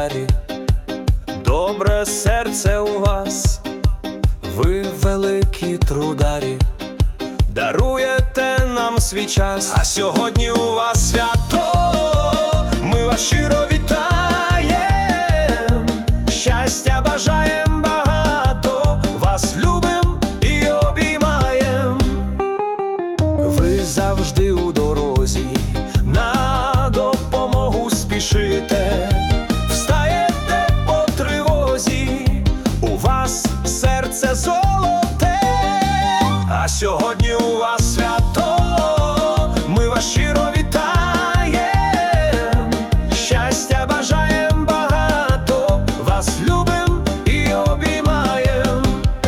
дарі, добре серце у вас, ви великі трударі, даруєте нам свій час, а сьогодні у вас свято, ми вас щиро вітаєм, щастя бажаєм багато, вас любим і обіймаєм. Ви завжди у дорозі, на допомогу спішите, встаєте по тривозі, у вас серце золоте, а сьогодні у вас свято, ми вас щиро вітаєм, щастя бажаєм багато, вас любим і обіймаєм.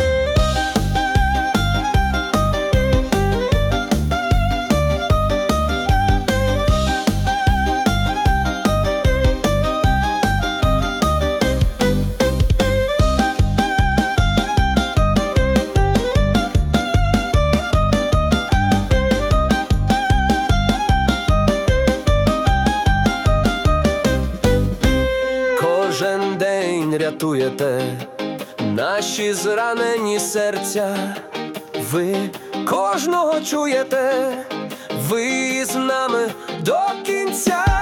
Кожен день рятуєте наші зранені серця, ви кожного чуєте, ви з нами до кінця.